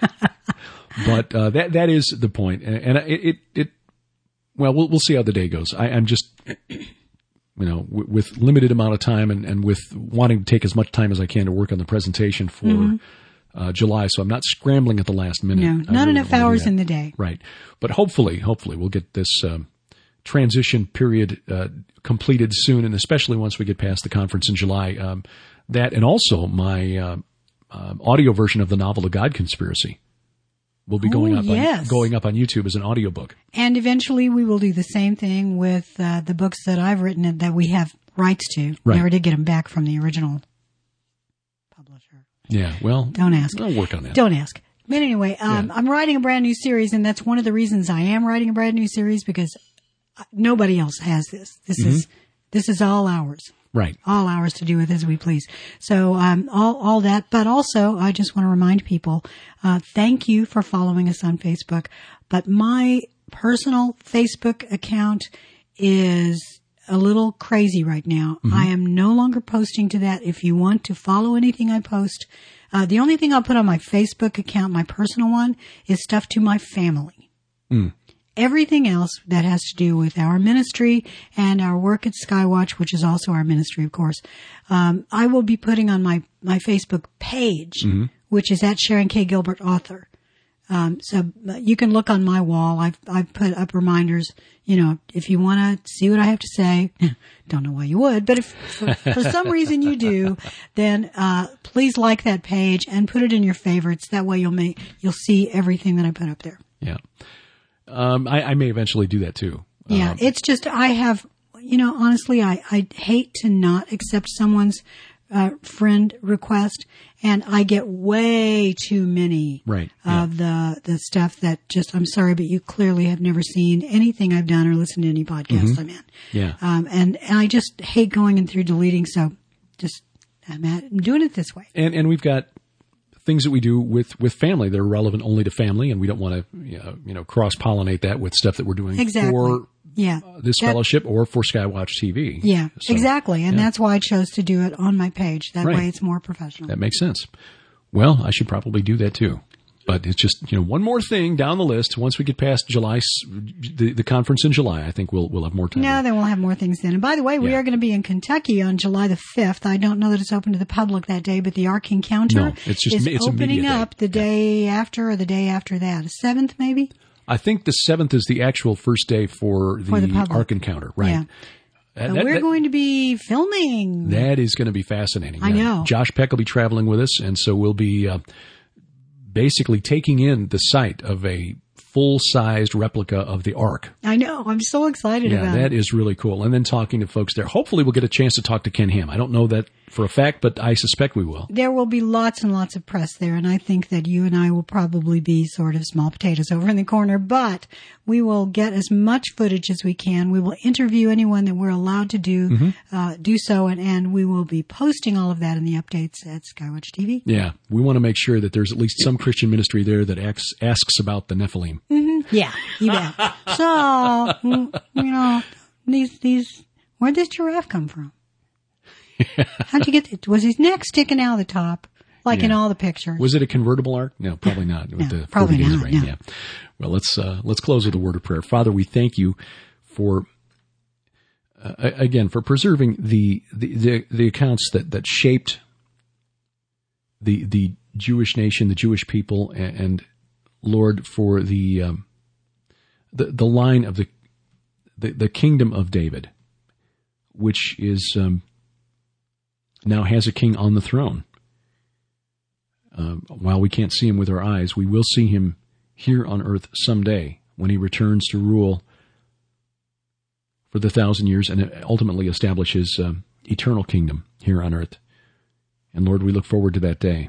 But uh, that that is the point, and, and it, it it well we'll we'll see how the day goes. I, I'm just. You know, w- with limited amount of time, and, and with wanting to take as much time as I can to work on the presentation for mm-hmm. uh, July, so I'm not scrambling at the last minute. No, not really enough hours in the day. Right. But hopefully, hopefully we'll get this um, transition period uh, completed soon, and especially once we get past the conference in July. Um, that, and also my uh, uh, audio version of the novel, The God Conspiracy, will be going oh, up yes. on, going up on YouTube as an audiobook. And eventually we will do the same thing with uh, the books that I've written and that we have rights to. Right. Never did get them back from the original publisher. Yeah, well, don't ask. I'll work on that. Don't ask. But anyway, um, yeah. I'm writing a brand new series, and that's one of the reasons I am writing a brand new series, because nobody else has this. This mm-hmm. is this is all ours. Right. All ours to do with as we please. So, um, all, all that. But also, I just want to remind people, uh, thank you for following us on Facebook. But my personal Facebook account is a little crazy right now. Mm-hmm. I am no longer posting to that. If you want to follow anything I post, uh, the only thing I'll put on my Facebook account, my personal one, is stuff to my family. Mm. Everything else that has to do with our ministry and our work at Skywatch, which is also our ministry, of course, um, I will be putting on my, my Facebook page, mm-hmm. which is at Sharon K. Gilbert Author. Um, so you can look on my wall. I've, I've put up reminders, you know, if you want to see what I have to say, don't know why you would, but if for, for some reason you do, then, uh, please like that page and put it in your favorites. That way you'll make, you'll see everything that I put up there. Yeah. Um, I, I may eventually do that too. Yeah. Um, it's just, I have, you know, honestly, I, I hate to not accept someone's uh, friend request, and I get way too many right. of yeah. the the stuff that just, I'm sorry, but you clearly have never seen anything I've done or listened to any podcast mm-hmm. I'm in. Yeah. Um, and, and I just hate going and through deleting, so just, I'm, at, I'm doing it this way. And and we've got things that we do with, with family that are relevant only to family, and we don't want to you know, you know cross-pollinate that with stuff that we're doing exactly. for yeah. uh, this that, fellowship or for Skywatch T V. Yeah, so, exactly. And yeah. that's why I chose to do it on my page. That right. way it's more professional. That makes sense. Well, I should probably do that too. But it's just, you know, one more thing down the list. Once we get past July, the, the conference in July, I think we'll we'll have more time. No, then we'll have more things then. And by the way, we yeah. are going to be in Kentucky on July the fifth. I don't know that it's open to the public that day, but the Ark Encounter no, it's just, is it's opening up day. the day yeah. after or the day after that. The seventh, maybe? I think the seventh is the actual first day for the, for the Ark Encounter. Right. Yeah. That, so that, we're that, going to be filming. That is going to be fascinating. I yeah. know. Josh Peck will be traveling with us, and so we'll be uh, basically taking in the site of a full-sized replica of the Ark. I know. I'm so excited yeah, about that it. That is really cool. And then talking to folks there. Hopefully we'll get a chance to talk to Ken Ham. I don't know that for a fact, but I suspect we will. There will be lots and lots of press there, and I think that you and I will probably be sort of small potatoes over in the corner, but we will get as much footage as we can. We will interview anyone that we're allowed to do mm-hmm. uh, do so, and, and we will be posting all of that in the updates at Skywatch T V. Yeah, we want to make sure that there's at least some Christian ministry there that asks, asks about the Nephilim. Mm-hmm. Yeah, you bet. So, you know, these, these, where'd this giraffe come from? How'd you get it? Was his neck sticking out of the top, like yeah. in all the pictures? Was it a convertible ark? No, probably not. No, with the probably forty days not. of rain. No. Yeah. Well, let's uh, let's close with a word of prayer. Father, we thank you for uh, again for preserving the, the the the accounts that that shaped the the Jewish nation, the Jewish people, and, and Lord, for the um, the the line of the the, the kingdom of David, which is. Um, now has a king on the throne. Uh, while we can't see him with our eyes, we will see him here on earth someday when he returns to rule for the thousand years and ultimately establish his uh, eternal kingdom here on earth. And Lord, we look forward to that day.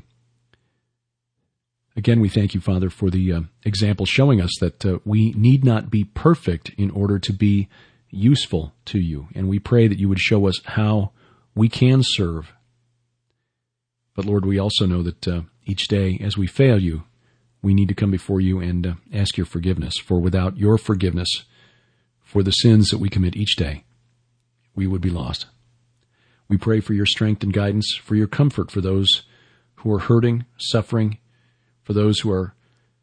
Again, we thank you, Father, for the uh, example showing us that uh, we need not be perfect in order to be useful to you. And we pray that you would show us how we can serve. But Lord, we also know that uh, each day as we fail you, we need to come before you and uh, ask your forgiveness. For without your forgiveness for the sins that we commit each day, we would be lost. We pray for your strength and guidance, for your comfort for those who are hurting, suffering, for those who are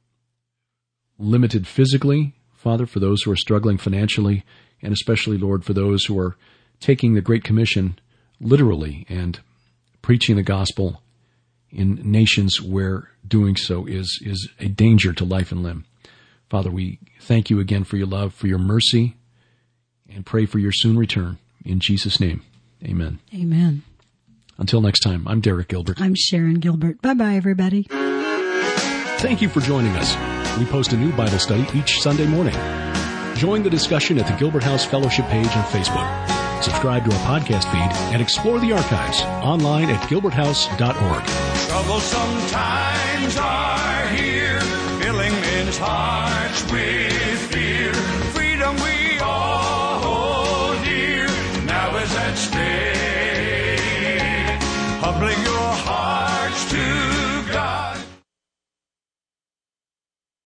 limited physically, Father, for those who are struggling financially, and especially, Lord, for those who are taking the Great Commission literally and preaching the gospel in nations where doing so is is a danger to life and limb. Father, we thank you again for your love, for your mercy, and pray for your soon return. In Jesus' name, amen. Amen. Until next time, I'm Derek Gilbert. I'm Sharon Gilbert. Bye-bye, everybody. Thank you for joining us. We post a new Bible study each Sunday morning. Join the discussion at the Gilbert House Fellowship page on Facebook. Subscribe to our podcast feed and explore the archives online at gilbert house dot org. Troublesome times are here, filling men's hearts with